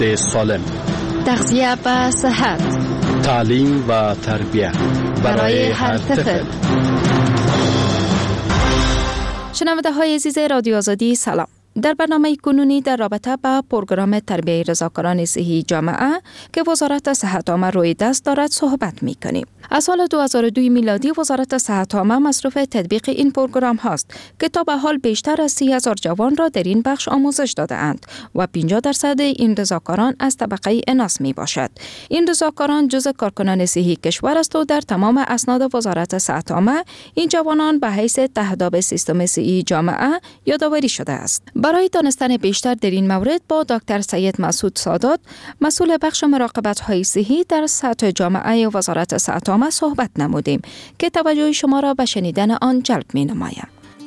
زیست سالم، تغذیه و صحت، تعلیم و تربیت برای هر طفل. شنونده های عزیز رادیو آزادی سلام. در برنامه کنونی در رابطه با پروگرام تربیت رضاکاران صحی جامعه که وزارت صحت عامه روی دست دارد صحبت می‌کنیم. از سال 2002 میلادی وزارت صحت عامه مصروف تطبیق این پروگرام هاست که تا به حال بیشتر از 30,000 جوان را در این بخش آموزش داده اند و 50% این رضاکاران از طبقه اناث می باشد. این رضاکاران جزء کارکنان صحی کشور است و در تمام اسناد وزارت صحت عامه این جوانان به حیث تهداب سیستم صحی جامعه یادآوری شده است. برای دانستن بیشتر در این مورد با دکتر سید مسعود سادات، مسئول بخش مراقبت‌های صحی در سطح جامعه وزارت صحت عامه صحبت نمودیم که توجه شما را به شنیدن آن جلب می‌نمایم.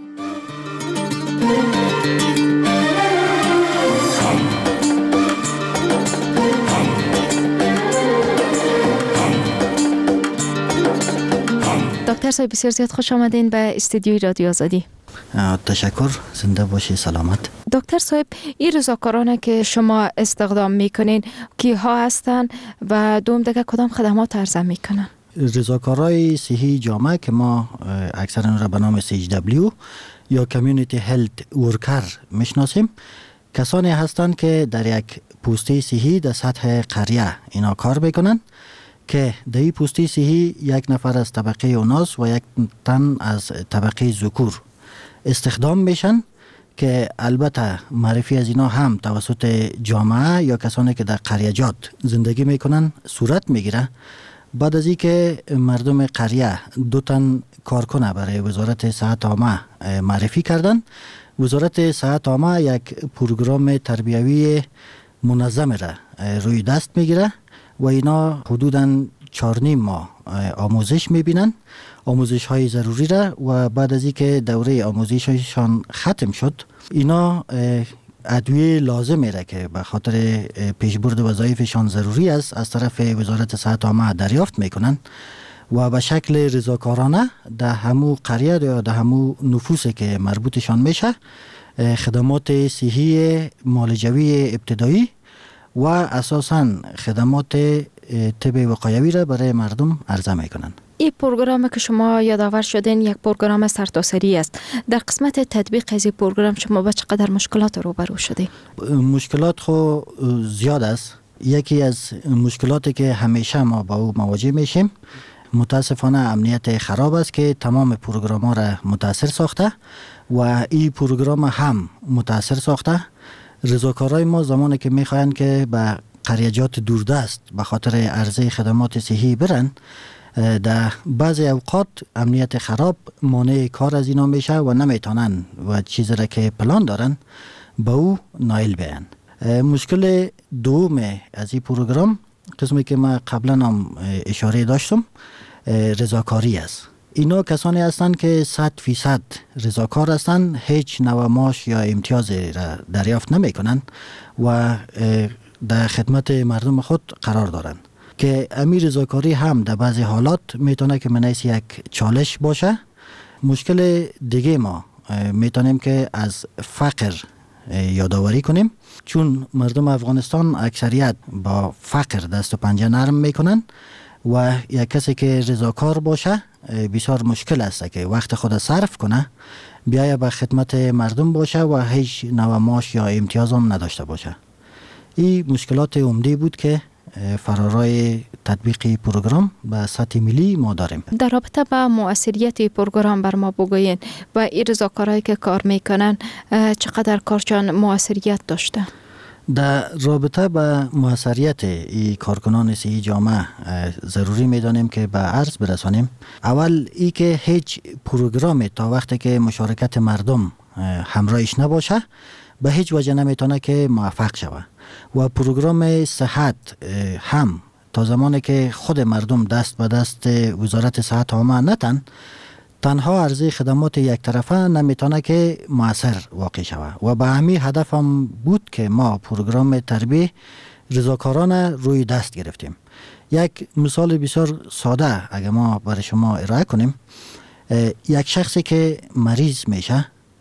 دکتر صاحب بسیار زیاد خوش آمدین به استودیوی رادیو آزادی. تشکر، زنده باشی، سلامت. دکتر صاحب، این رضاکارانه که شما استخدام میکنین کیها هستن و دوم دیگه کدام خدمات عرضه میکنن؟ رضاکارای صحی جامعه که ما اکثرا را به نام CHW یا کمیونیتی هلت ورکر میشناسیم، کسانی هستند که در یک پوسته صحی در سطح قریه اینا کار میکنن که در این پوسته صحی یک نفر از طبقه اناث و یک تن از طبقه ذکور استخدام میشن که البته معرفی از اینا هم توسط جامعه یا کسانی که در قریه‌جات زندگی میکنن صورت میگیره. بعد از اینکه مردم قریه 2 تن کارکنه برای وزارت صحت عامه معرفی کردن، وزارت صحت عامه یک پروگرام تربیوی منظم را روی دست میگیره و اینا حدوداً 4.5 ماه آموزش میبینن، آموزش های ضروری را، و بعد از اینکه دوره آموزششان ختم شد اینا ادویه لازمی را که به خاطر پیشبرد وظایفشان ضروری است از طرف وزارت صحت عامه دریافت میکنن و به شکل رضاکارانه در همو قریه یا در همو نفوسی که مربوطشان میشه خدمات صحی معالجوی ابتدایی و اساساً خدمات طب وقایوی را برای مردم عرضه میکنن. این پروگرامی که شما یادآور شدین یک پروگرام سرتاسری است. در قسمت تطبیق از این پروگرام شما با چقدر مشکلات روبرو شدین؟ مشکلات خو زیاد است. یکی از مشکلاتی که همیشه ما با او مواجه میشیم متاسفانه امنیت خراب است که تمام پروگرام ها را متاثر ساخته و این پروگرام هم متاثر ساخته. رضاکارای ما زمانی که میخواین که به قریه‌جات دوردست به خاطر عرضه خدمات صحی برن، در بعضی اوقات امنیت خراب مانع کار از اینا میشه و نمیتونن و چیزی را که پلان دارن به او نائل بیان. مشکل دوم از این پروگرام، قسمی که ما قبلا هم اشاره داشتم، رضاکاری است. اینا کسانی هستند که 100% رضاکار هستند، هیچ نوع معاش یا امتیازی را دریافت نمی کنند و در خدمت مردم خود قرار دارند که امیر رضاکاری هم در بعضی حالات میتونه که منیس یک چالش باشه. مشکل دیگه ما میتونیم که از فقر یادآوری کنیم، چون مردم افغانستان اکثریت با فقر دست و پنجه نرم میکنن و یک کسی که رضاکار باشه بسیار مشکل است که وقت خود صرف کنه بیایه به خدمت مردم باشه و هیچ نوع معاش یا امتیاز هم نداشته باشه. این مشکلات عمده بود که فرارای تطبیق پروگرام به سطح ملی ما داریم. در رابطه با مؤثریت پروگرام بر ما بگوین و این رضاکارایی که کار میکنن چقدر کارشان مؤثریت داشته؟ در رابطه با موثریت ای کارکنان صحی جامعه ضروری میدانیم که به عرض برسانیم. اول ای که هیچ پروگرامی تا وقتی که مشارکت مردم همراهش نباشه به هیچ وجه نمیتونه که موفق شود و پروگرام صحت هم تا زمانی که خود مردم دست به دست وزارت صحت عامه نتن تنها عرضه خدمات یک طرفه نمیتونه که مؤثر واقع شود و به همین هدف هم بود که ما پروگرام تربیت رضاکارانه روی دست گرفتیم. یک مثال بسیار ساده اگه ما برای شما ارائه کنیم، یک شخصی که مریض میشه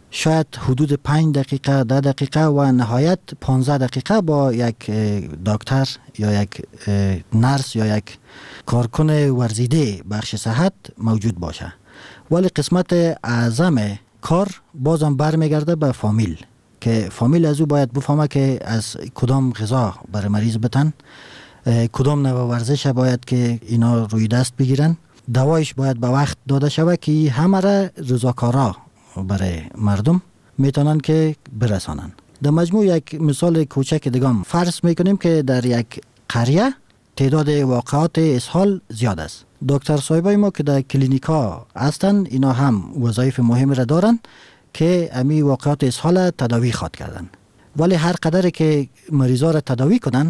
شاید حدود 5 دقیقه 10 دقیقه و نهایت 15 دقیقه با یک دکتر یا یک نرس یا یک کارکن ورزیده بخش صحت موجود باشه. ولی قسمت اعظم کار بازم برمیگرده به فامیل که فامیل از او باید بفهمه که از کدام غذا برای مریض بتن، کدام نوع ورزش باید که اینا روی دست بگیرن، دوایش باید به وقت داده شود که همه را رضاکارا برای مردم میتونن که برسانن. در مجموع یک مثال کوچک دیگه فرض میکنیم که در یک قریه تعداد واقعات اسهال زیاد است. دکتر صاحبای ما که در کلینیکا هستن اینا هم وظایف مهمی را دارن که امی واقعات اسهال تداوی خواد کردن. ولی هر قدر که مریضا را تداوی کنن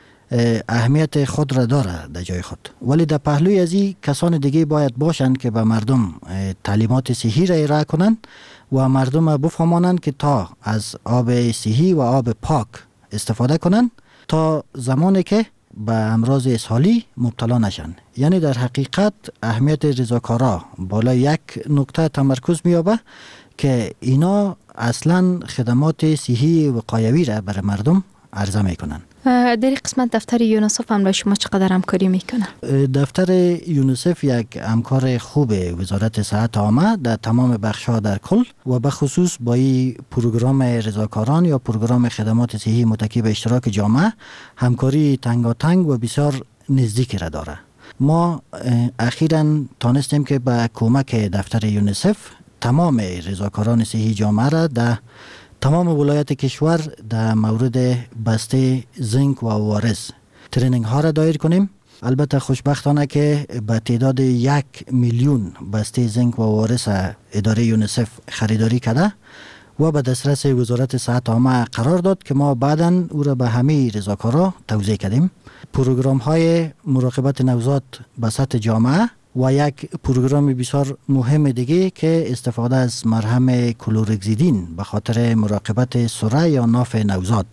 اهمیت خود را داره در جای خود. ولی در پهلوی از این کسان دیگه باید باشن که به مردم تعلیمات صحی را ارائه کنن و مردم بفهمانند که تا از آب صحی و آب پاک استفاده کنن تا زمانی که به امراض اسهالی مبتلا نشن. یعنی در حقیقت اهمیت رضاکارا بالا یک نکته تمرکز می‌یابه که اینا اصلا خدمات صحی وقایوی را برای مردم عرضه میکنن. در این قسمت دفتر یونیسف هم با شما چقدر همکاری میکنه؟ دفتر یونیسف یک همکار خوب وزارت صحت عامه در تمام بخش‌ها در کل و به خصوص با این پروگرام رضاکاران یا پروگرام خدمات صحی متکی به اشتراک جامعه همکاری تنگاتنگ و بسیار نزدیکی را داره. ما اخیراً تانستیم که با کمک دفتر یونیسف تمام رضاکاران صحی جامعه را در تمام ولایت کشور در مورد بسته زنک و وارث ترینینگ ها را دایر کنیم. البته خوشبختانه که به تعداد 1 میلیون بسته زنک و وارث اداره یونیسف خریداری کرده و به دسترس وزارت صحت عامه قرار داد که ما بعداً او را به همه رضاکارا توزیع کردیم. پروگرام های مراقبت نوزاد به سطح جامعه و یک پروگرام بسیار مهم دیگه که استفاده از مرهم کلورگزیدین به خاطر مراقبت سره یا ناف نوزاد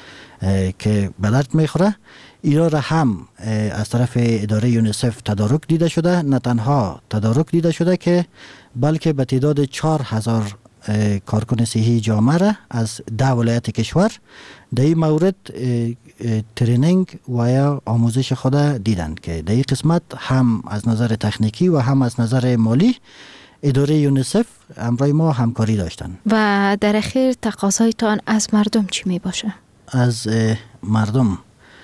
که به درد میخوره، ایرا را هم از طرف اداره یونیسف تدارک دیده شده. نه تنها تدارک دیده شده که بلکه به تعداد 4000 کارکن صحی جامعه را از 10 ولایت کشور در این مورد ترینینگ و یا آموزش خود دیدند که در این قسمت هم از نظر تکنیکی و هم از نظر مالی اداره یونیسف همراه ما همکاری داشتند. و در اخیر تقاضایتان از مردم چی می باشه؟ از مردم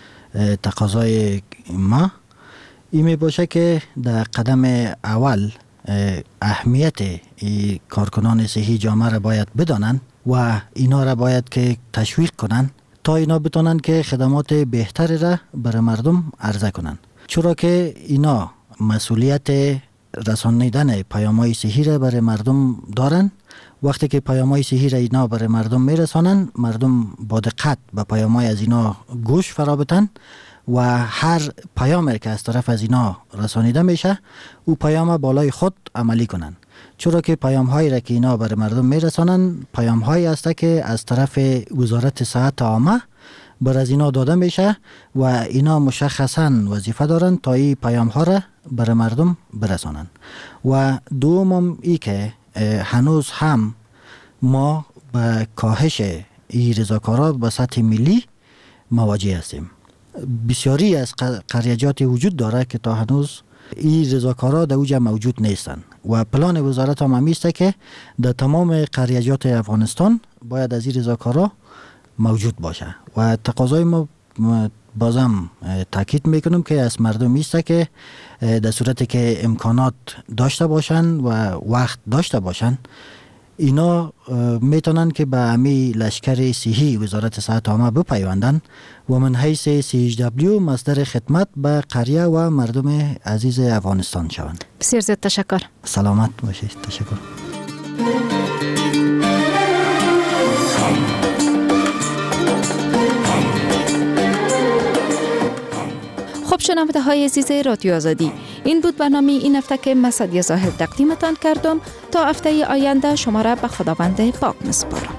تقاضای ما این می باشه که در قدم اول اهمیت کارکنان صحی جامعه را باید بدانند و اینا را باید که تشویق کنند تا اینا بتونن که خدمات بهتری را برای مردم عرضه کنن. چرا که اینا مسئولیت رسانیدن پیام‌های صحی را برای مردم دارن. وقتی که پیام‌های صحی را اینا برای مردم میرسانن، مردم با دقت به پیام‌های از اینا گوش فرا بدن و هر پیامی که از طرف از اینا رسانیده میشه او پیام بالای خود عملی کنن. چرا که پیام‌هایی را که اینا برای مردم میرسانن پیام‌هایی است که از طرف وزارت صحت عامه بر از اینا داده میشه و اینا مشخصاً وظیفه دارن تا این پیام‌ها را برای مردم برسانن. و دوم ای که هنوز هم ما به کاهش این رضاکارا به سطح ملی مواجه هستیم. بسیاری از قریجات وجود داره که تا هنوز این رضاکارا در اوجه موجود نیستن و پلان وزارت هم همیسته که در تمام قریجات افغانستان باید از این رضاکارا موجود باشه و تقاضای ما بازم تاکید میکنم که از مردم ایسته که در صورتی که امکانات داشته باشن و وقت داشته باشن اینا میتونن که به همی لشکر صحی وزارت صحت عامه بپیوندن و من حیث CHW مصدر خدمت به قریه و مردم عزیز افغانستان شوند. بسیار زیاد تشکر. سلامت باشید. تشکر. خب شنونده های عزیز رادیو آزادی، این بود برنامه این هفته که من سعدیه زاهد تقدیمتان کردم. تا هفته آینده شما را به خداوند پاک میسپارم.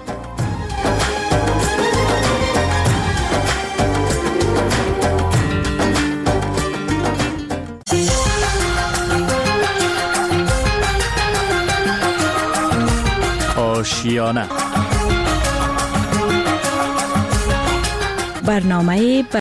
وحشیانه. برنامه